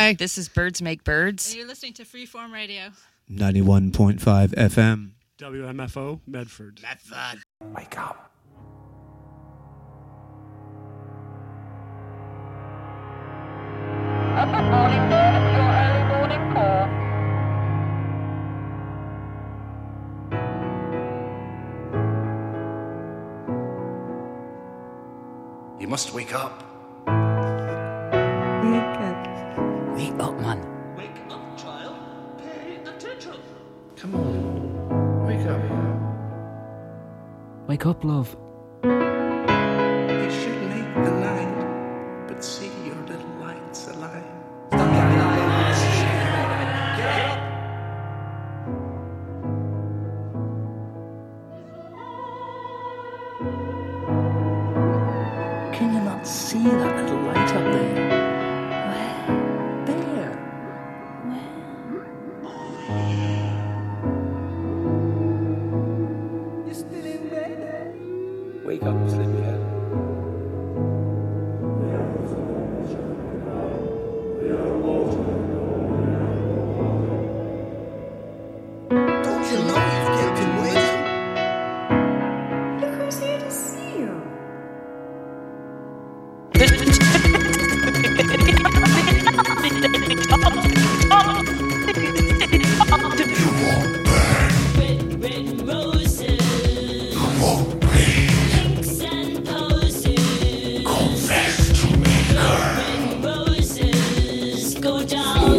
Hi, this is Birds Make Birds. And you're listening to Freeform Radio. 91.5 FM. WMFO, Medford. Wake up. Up and morning, bird, it's your early morning call. You must wake up. Wake up, man. Wake up, child. Pay attention. Come on. Wake up. Wake up, love. You should make the night, but see your little lights alive. Can you not see that little light up there? Where? There. Where? You're still in bed. Wake up, sleepyhead. Don't you know you've kept him waiting? Look who's here to see you. Red roses, pinks and posies. Confess to me, girl. Red roses go down.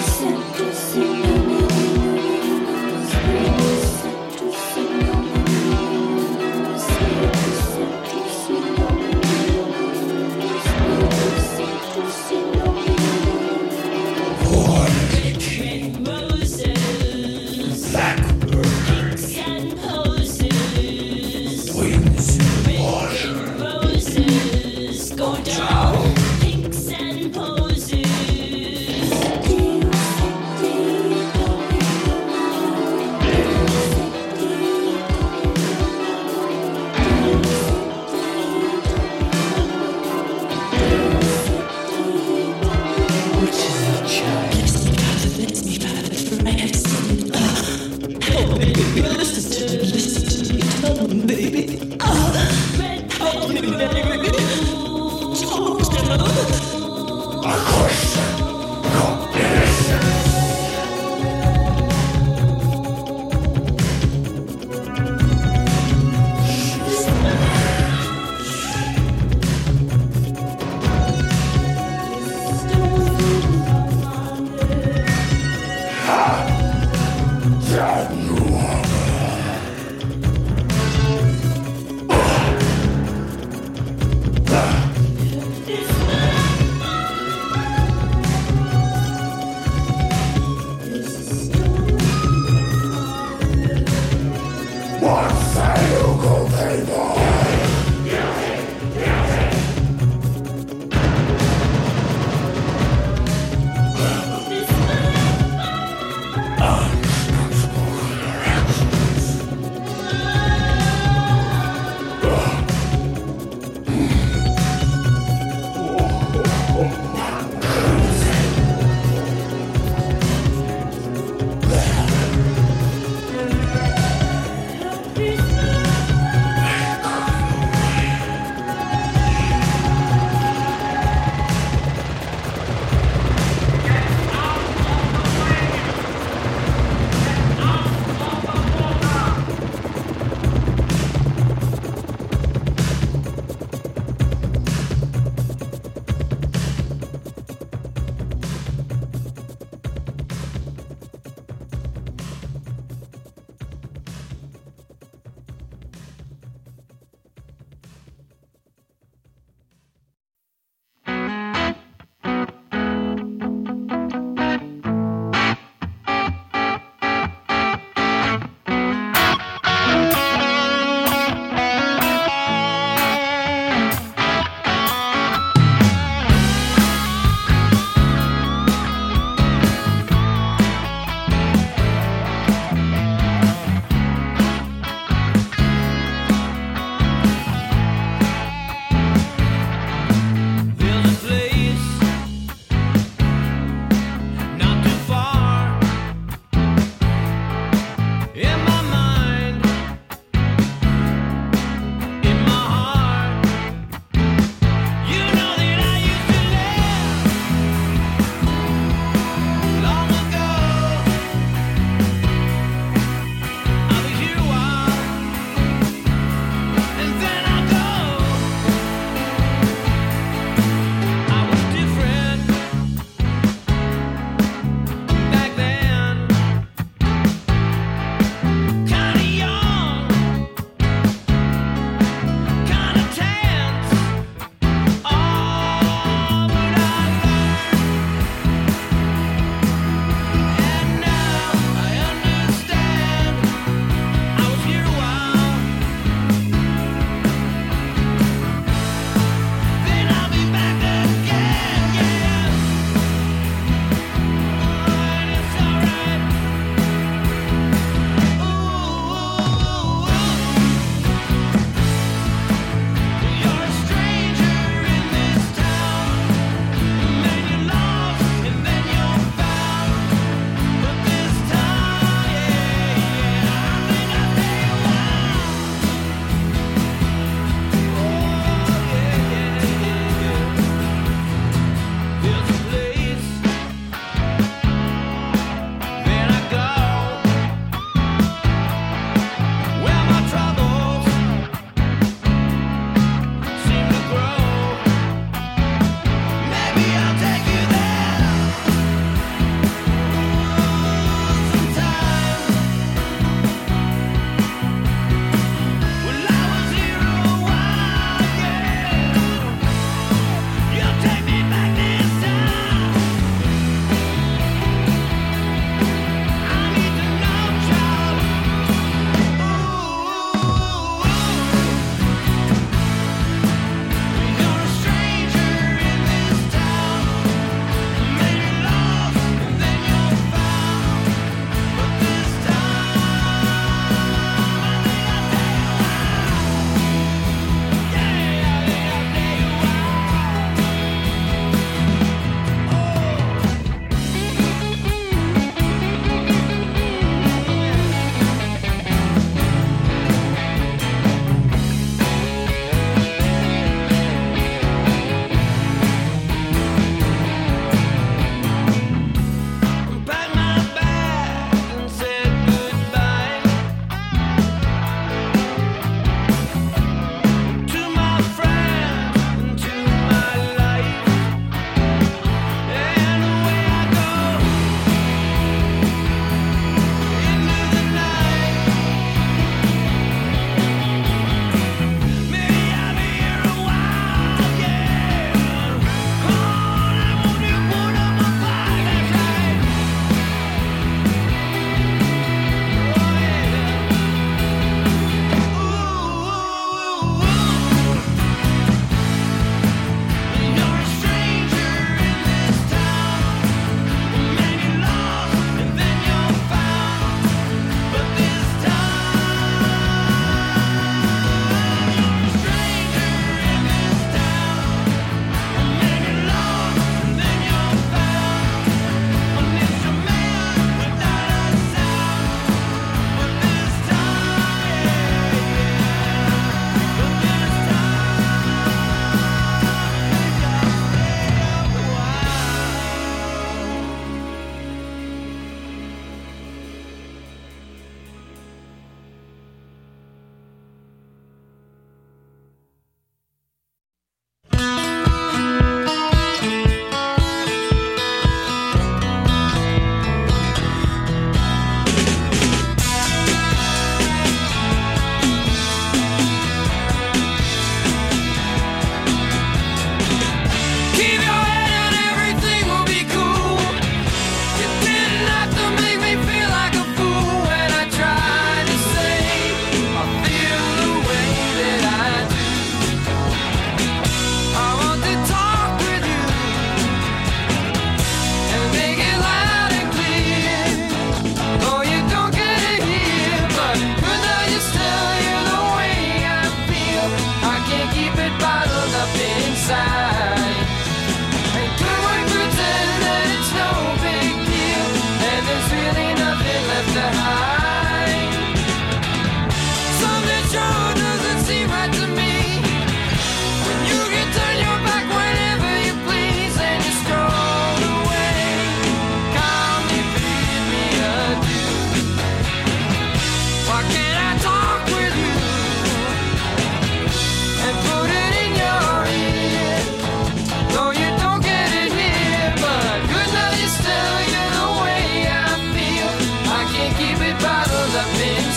Red roses, pinks and posies. Wings in Red roses go down. Pinks and posies.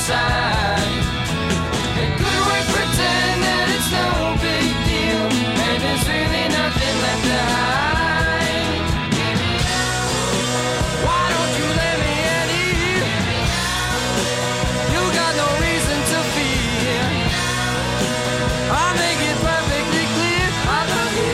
inside. And could we pretend that it's no big deal, and there's really nothing left to hide? Why don't you let me in? You got no reason to fear. I'll make it perfectly clear, I love you.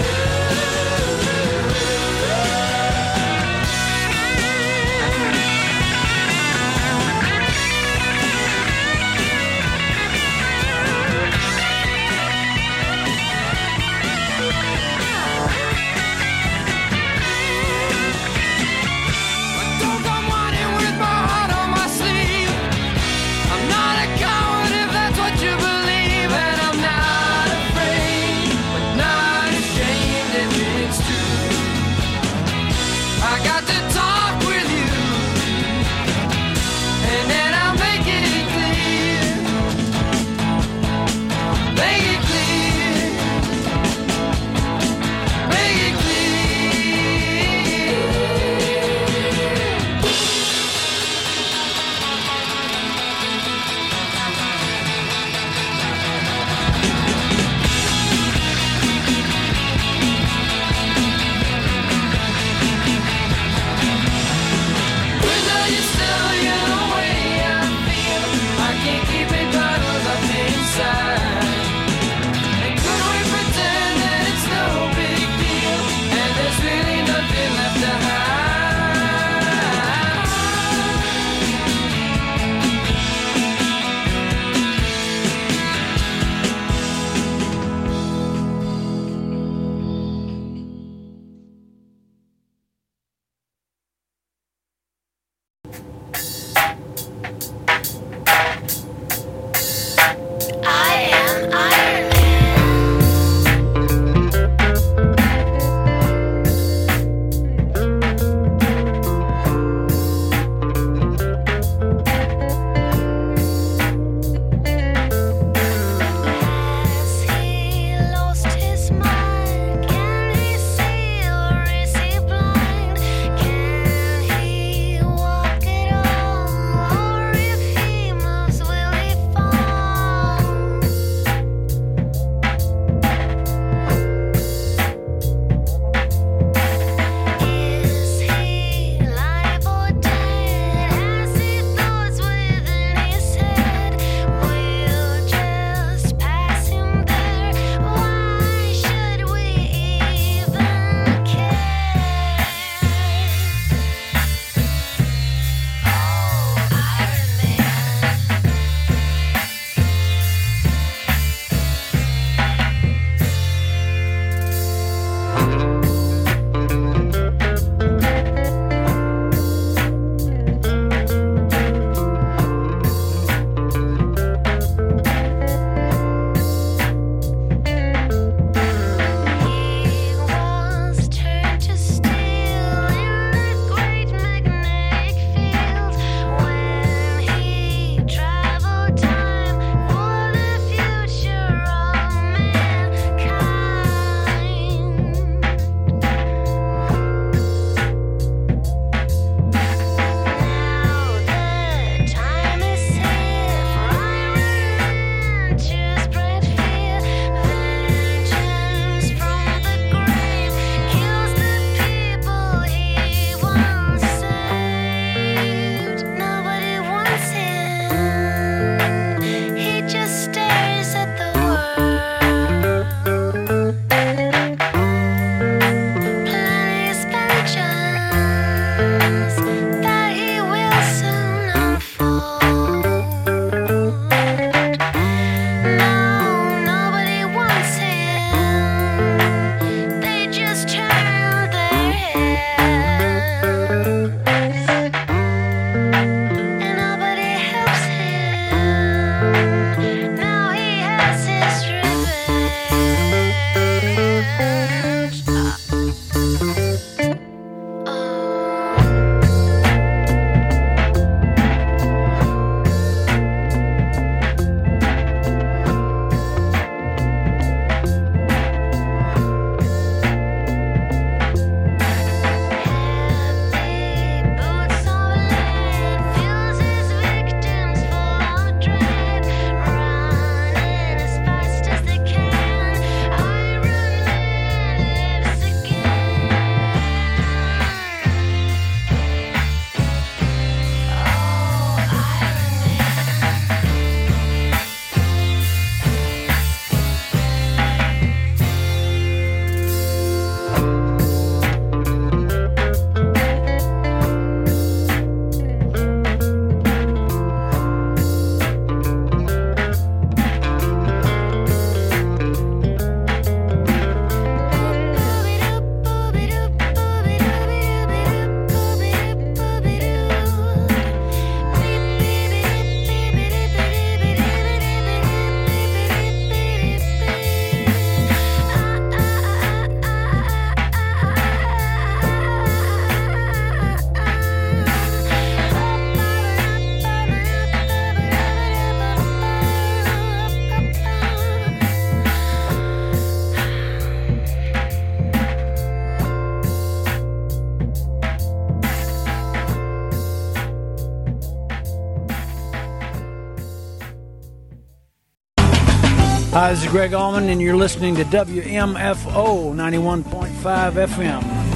Hi, this is Greg Allman, and you're listening to WMFO 91.5 FM.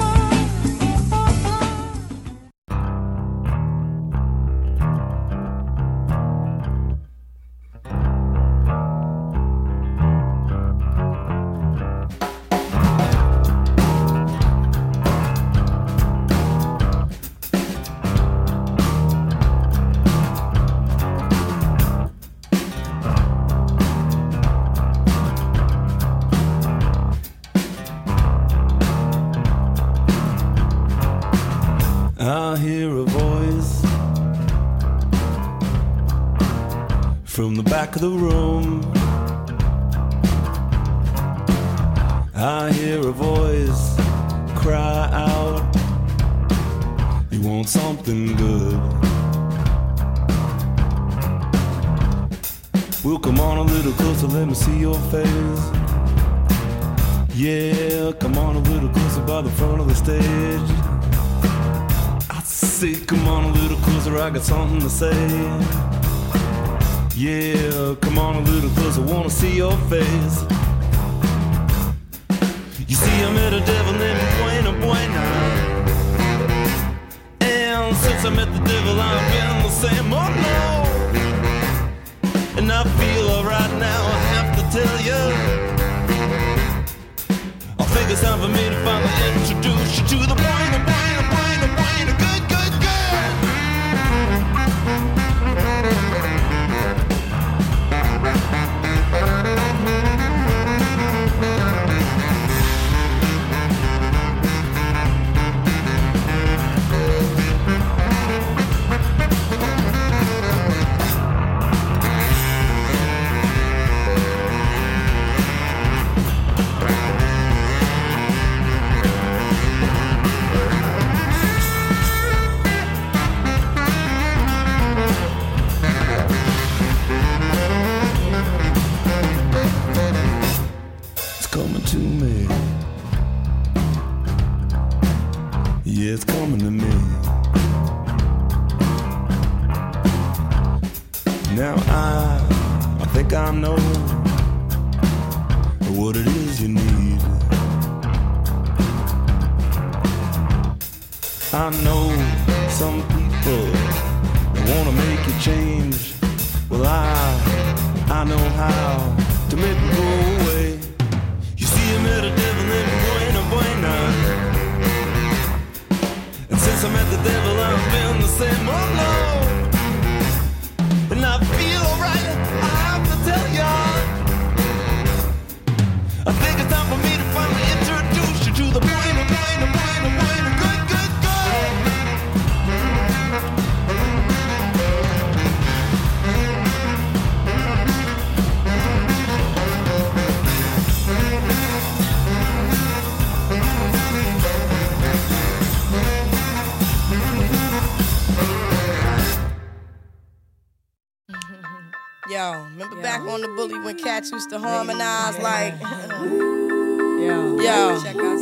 I hear a voice from the back of the room. I hear a voice cry out, you want something good. Well, come on a little closer, let me see your face. Yeah, come on a little closer by the front of the stage. Say, come on a little closer, I got something to say. Yeah, come on a little closer, wanna see your face. You see, I met a devil named Buena Buena, and since I met the devil, I've been the same, oh no. And I feel alright now, I have to tell you, I think it's time for me to finally introduce you to the Buena Buena Buena Buena good. Yeah, it's coming to me. Now I think I know what it is you need. I know some people wanna make you change. Well, I know how to make it go away. You see, I met a devil named Buena Buena, and since I met the devil, I've been the same. Oh no, and I feel alright. I have to tell ya, I think it's time for me to finally introduce you to the Buena Buena Buena Buena good good good. Yo, remember back on the bully when cats used to harmonize like, yo,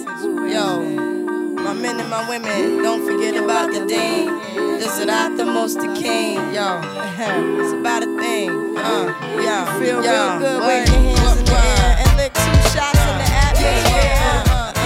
my men and my women, don't forget about the dean. This is not the most the king, yo. It's about a thing, yo. Feel real good, wave your hands in the air and lick 2 shots in the atmosphere.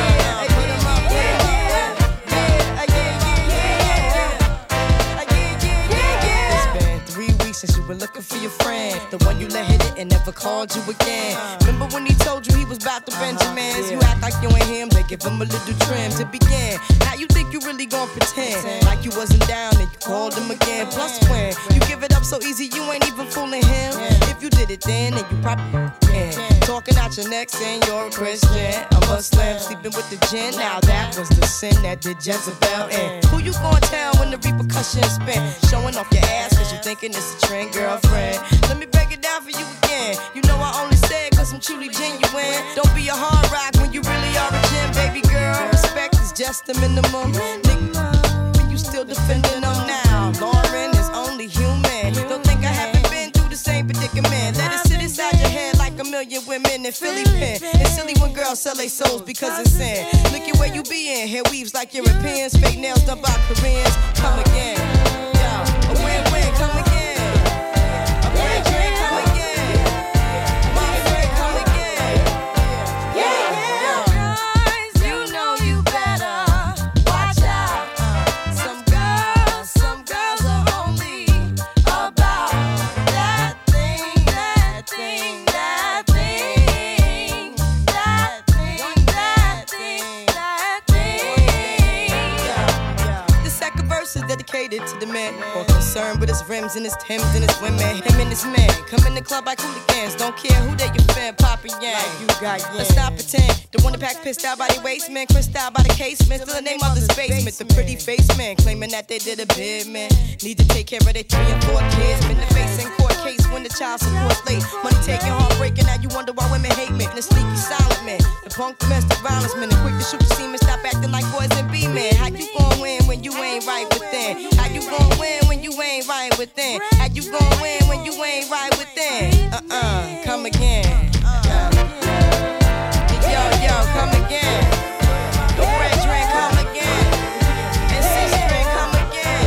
Since you were looking for your friend, the one you let hit it and never called you again. Remember when he told you he was about to Benjamins? You act like you ain't him, they give him a little trim to begin. Now you think you really gon' pretend like you wasn't down and you called him again. Plus when you give it up so easy, you ain't even fooling him. If you did it then you probably can. Talking out your neck saying you're a Christian, a Muslim, sleeping with the jinn. Now that was the sin that did Jezebel in. Who you gon' tell when the repercussions spin? Showing off your ass cause you thinking it's a trend, girlfriend. Let me break it down for you again. You know I only say it cause I'm truly genuine. Don't be a hard rock when you really are a gem, baby girl. Respect is just the minimum. Nigga, you still defending them now. Lauren is only human. Don't think I haven't been through the same predicament. Let it sit inside your head like a million women in Philly pen. It's silly when girls sell their souls because it's sin. Look at where you be in. Hair weaves like Europeans. Fake nails done by Koreans. Come again. Yo, a win-win, come again. A win-win, come again. My friend, come his rims and his Timbs and his women. Him and his man come in the club like hooligans. Don't care who they your fan, Papa Yang. Like you got yang. Let's stop pretend. The one that pack pissed out by the waistman, crissed out by the casement. Still the name of the basement. The pretty face man claiming that they did a bid, man. Need to take care of their 3 and 4 kids. Been the face in court case when the child support's late. Money taking, heartbreaking. Now you wonder why women hate me. The sneaky silent man, the punk domestic violence man, the quick to shoot the semen. Stop acting like boys and be men. How you gon' win when you ain't right within? How you gon' win when you ain't right within? How you gon' win when you ain't right within? Come again. Yo, come again. The red drink, come again. And six drink, come again.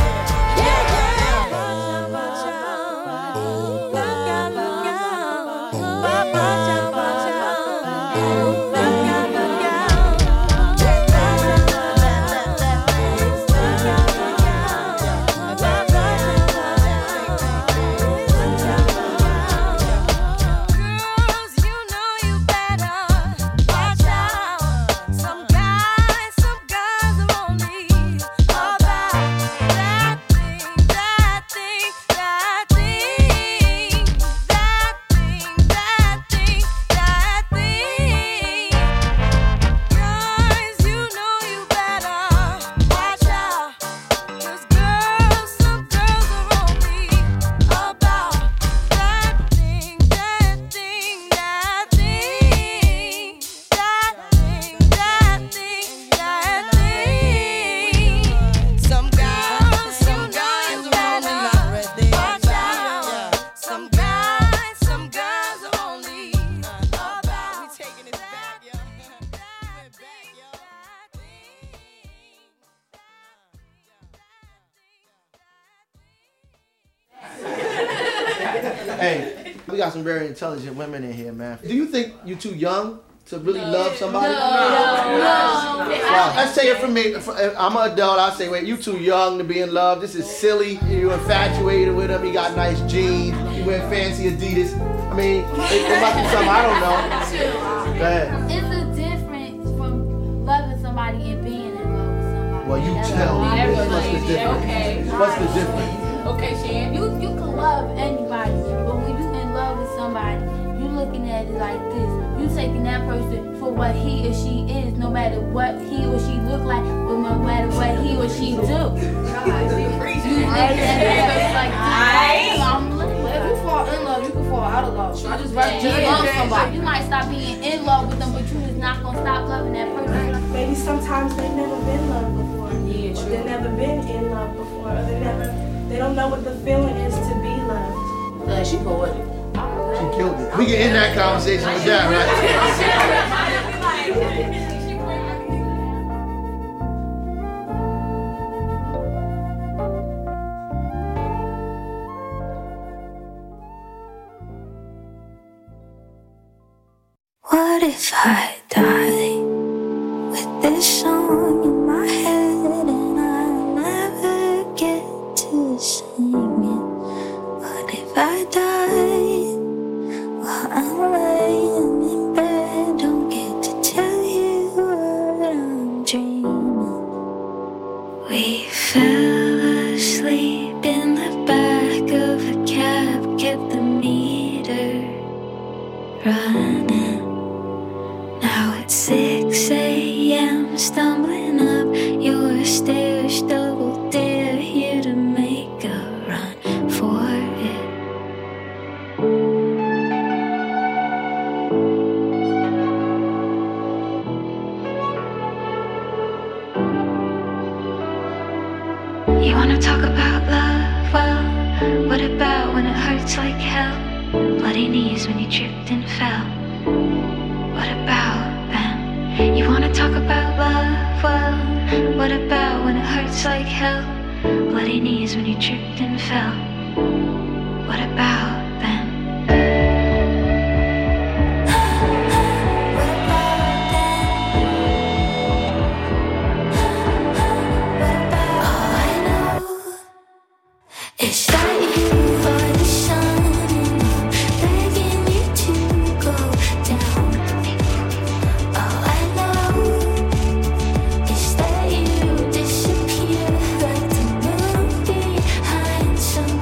Hey, we got some very intelligent women in here, man. Do you think you're too young to really love somebody? No. Well, let's say it for me. I'm an adult. I say, wait, you too young to be in love. This is silly. You're infatuated with him. He got nice jeans. He wear fancy Adidas. I mean, it must be something I don't know. Go ahead. It's a difference from loving somebody and being in love with somebody. Well, you tell me. What's the difference? Okay. What's the difference? Okay, Shan. You can love anybody, but when you in love with somebody, you looking at it like this. You taking that person for what he or she is, no matter what he or she look like, or no matter what he or she do. You looking at it like this. If you fall in love, you can fall out of love. I just love somebody. You might stop being in love with them, but you is not gonna stop loving that person. Maybe sometimes they've never been loved before. Yeah, true. They've never been in love before. Or they don't know what the feeling is to be loved. She poetic. She killed it. We can end that conversation with that, right? What if I die with this song in my head and I never get to sing it? What if I die while I'm laying in bed? Don't get to tell you what I'm dreaming. We fell asleep in the back of a cab, kept the meter running. Now it's 6 a.m. stumbling up your stairs, double dare you to make a run for it. You wanna talk about love? Well, what about when it hurts like hell? Bloody knees when you tripped and fell. What about them? You wanna talk about love? Well, what about when it hurts like hell? Bloody knees when you tripped and fell. What about them? All I know is that you are the sun and I'm begging you to go down. All I know is that you disappear like the moon behind some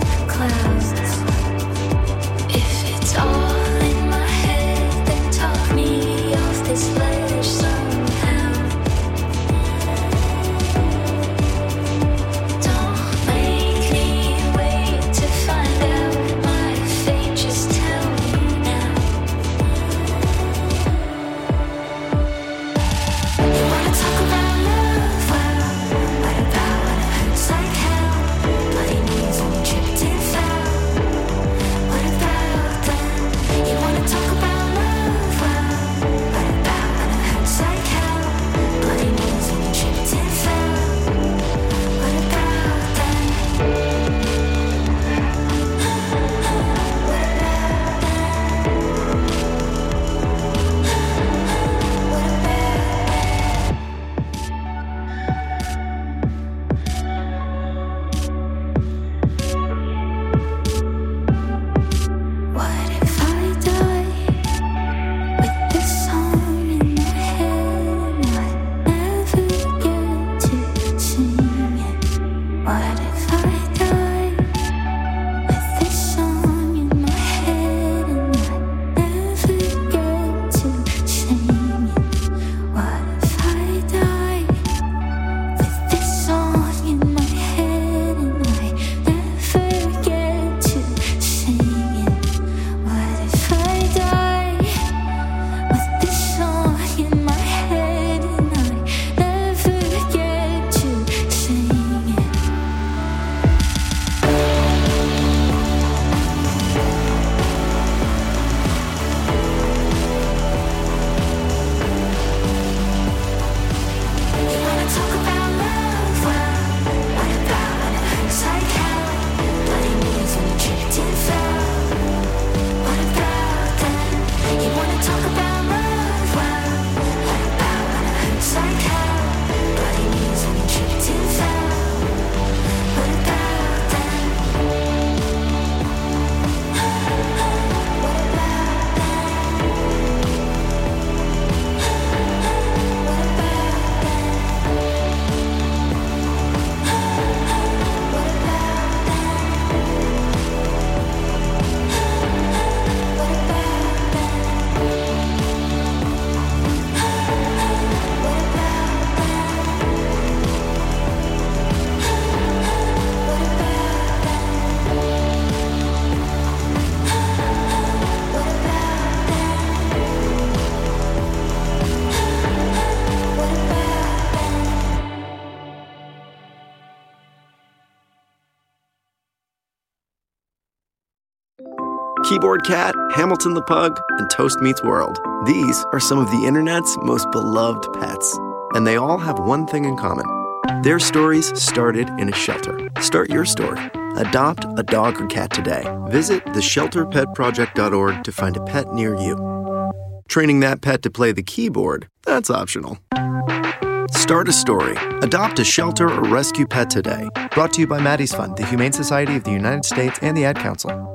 Keyboard Cat, Hamilton the Pug, and Toast Meets World. These are some of the internet's most beloved pets. And they all have one thing in common. Their stories started in a shelter. Start your story. Adopt a dog or cat today. Visit theshelterpetproject.org to find a pet near you. Training that pet to play the keyboard, that's optional. Start a story. Adopt a shelter or rescue pet today. Brought to you by Maddie's Fund, the Humane Society of the United States, and the Ad Council.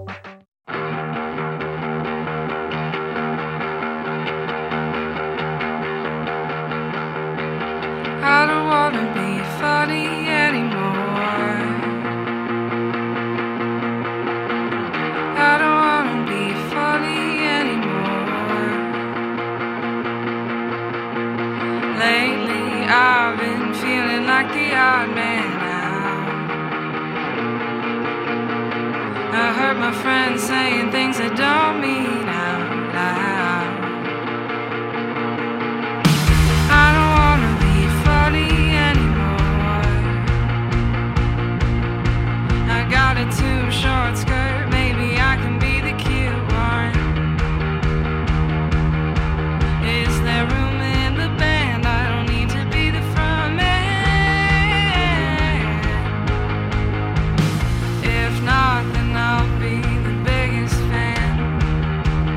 I don't wanna be funny anymore. I don't wanna be funny anymore. Lately I've been feeling like the odd man now. I heard my friends saying things I don't mean out loud. I don't wanna be funny anymore. I got a too short skirt, maybe I can be the cute one. Is there room in the band? I don't need to be the front man. If not, then I'll be the biggest fan.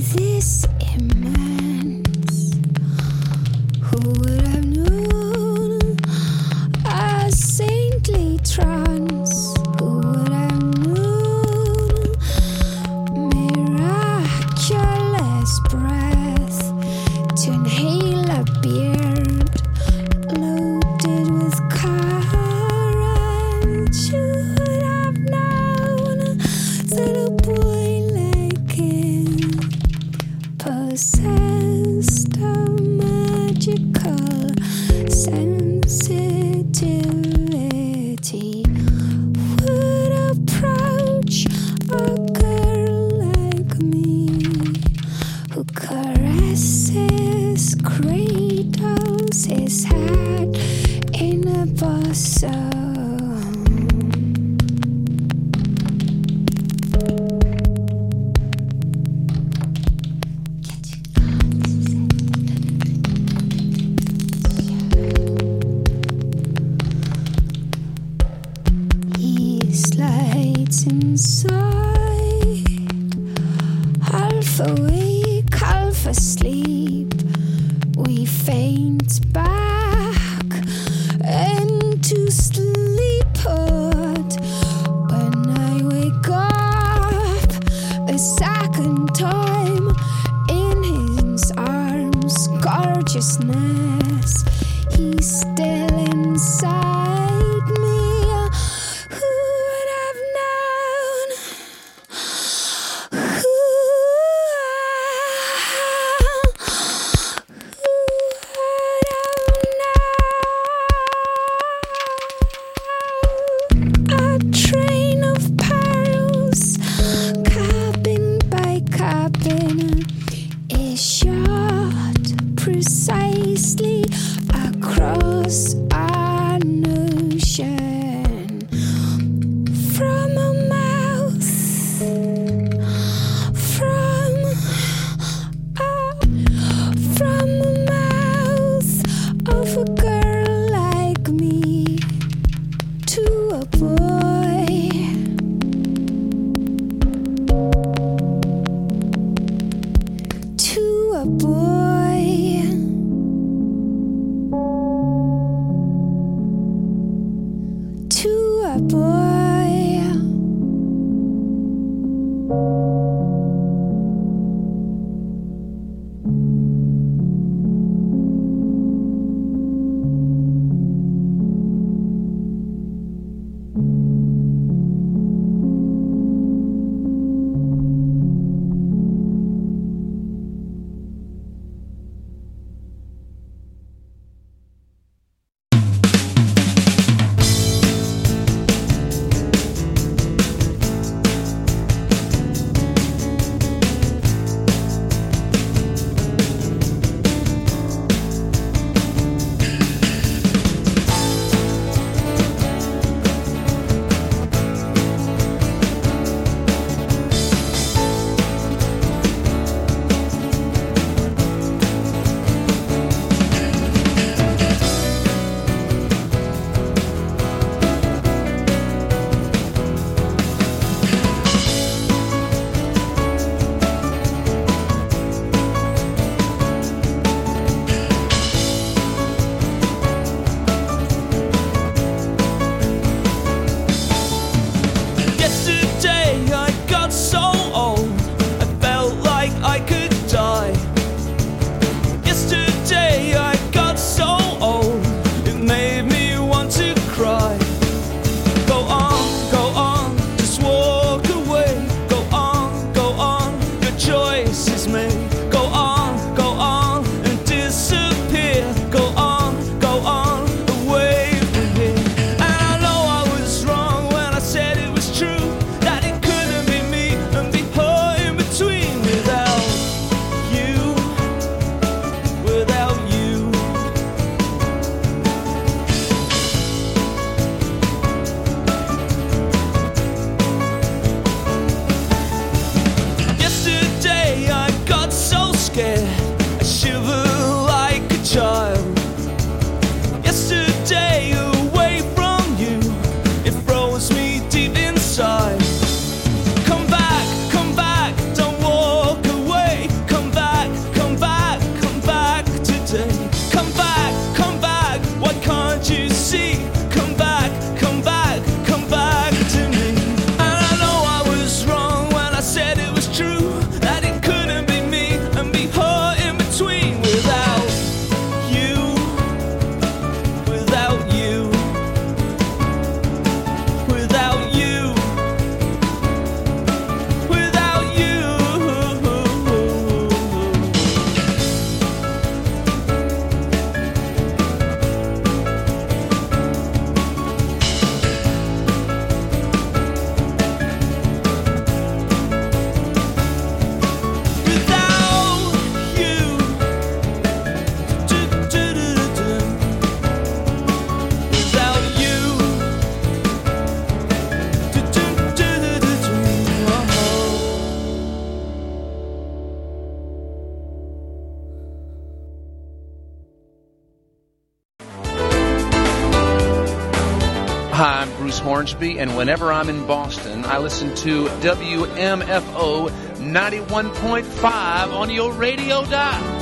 this immense. Who would have known a saintly trance? Who would have known miraculous breath to inhale a beard loaded with current? You would have known that a boy like him possessed a magical sensitivity, would approach a girl like me who caresses, cradles his head in a bosom. He slides inside, half awake, half asleep. We faint back into sleephood. When I wake up a second time in his arms, gorgeousness, he's still inside me. Who would have known? A train of perils, cabin by cabin, is shot precisely across an ocean from a mouth, from a mouth of a girl like me to a boy, to a boy, to a boy. James Hornsby, and whenever I'm in Boston, I listen to WMFO 91.5 on your radio dial.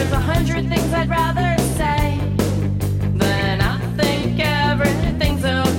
I'd rather say, then I think everything's okay.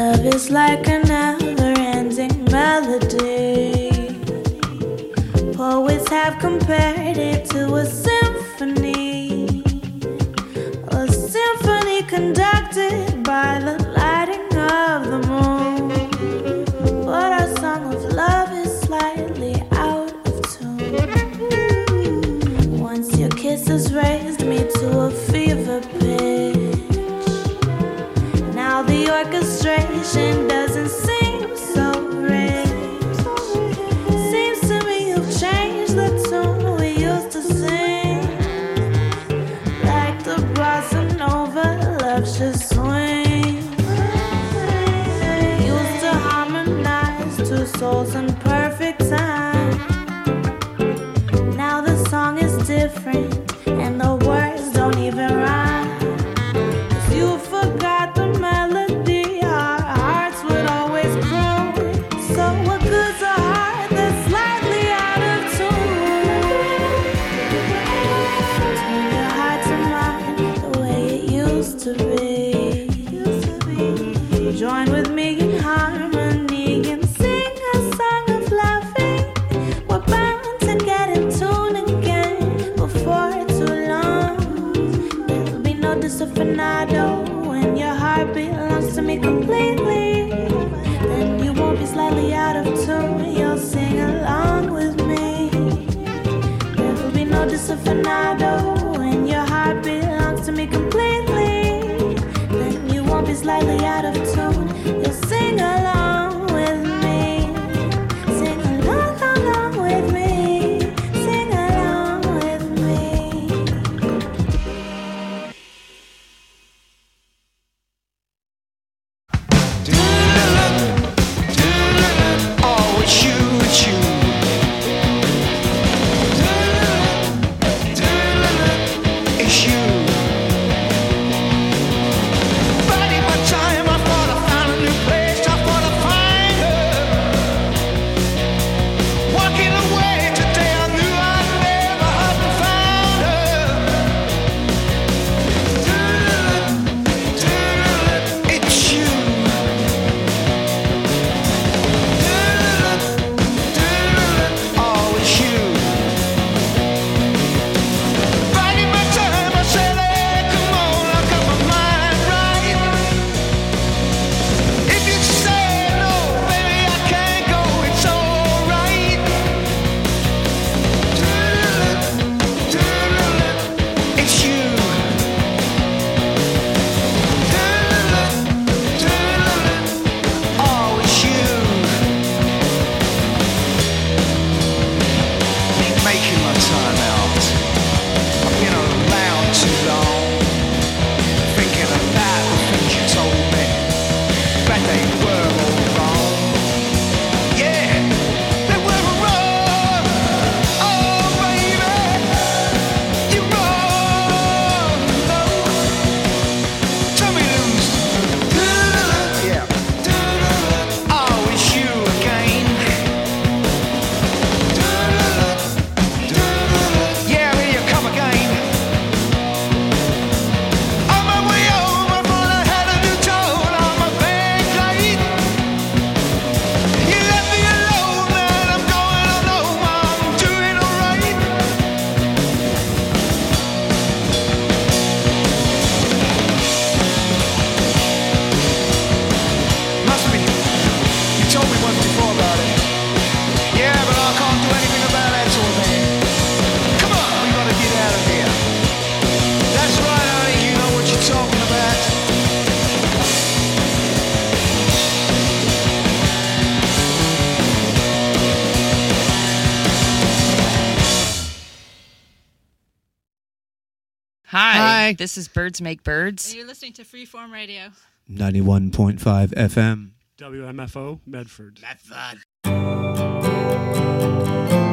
Love is like a never-ending melody. Poets have compared it to a symphony conducted by the lighting of the moon. But our song of love is slightly out of tune. Once your kisses raised me to a fever pitch. Now the orchestration doesn't seem so rich. Seems to me you've changed the tune we used to sing. Like the bossa nova, love should swing. Used to harmonize two souls in perfect time. Now the song is different and the words don't even rhyme. 'Cause you forgot the melody our hearts would always grow. So what good's a heart that's slightly out of tune? Turn your heart to mine the way it used to be. Join with me in harmony and sing a song of loving. We're bound to get in tune again before too long. There'll be no disafinado when your heart belongs to me completely. Then you won't be slightly out of tune. You'll sing along with me. There'll be no disafinado when your heart belongs to me completely. Then you won't be slightly out of tune. You'll sing along with me. Sing along with me. Sing along with me. Oh, it's you, it's you. It's you. Biding my time, I thought I found a new place. I thought I'd find her. Walking away today, I knew I'd never have found her. It's you. Oh, it's you. Biding my time, I said, hey, come on, I got my mind right. If you say no, baby, I can't go, it's alright. It's you. Oh, it's you. Been making my time out. I've been around too long, thinking about the things you told me, but they were all wrong. Yeah, they were wrong. Oh, baby, you're wrong. No, tell me who's. Yeah. Oh, it's you again. Yeah, here you come again. On my way home, I thought I had a new tone on my bed light. You left me alone, man, I'm going on home, I'm doing alright. Must be. You told me once before about it. Yeah, but I can't do anything about that sort of thing. Come on, we gotta get out of here. That's right, honey, you know what you're talking about. Hi. This is Birds Make Birds. And you're listening to Freeform Radio. 91.5 FM. WMFO, Medford. Medford.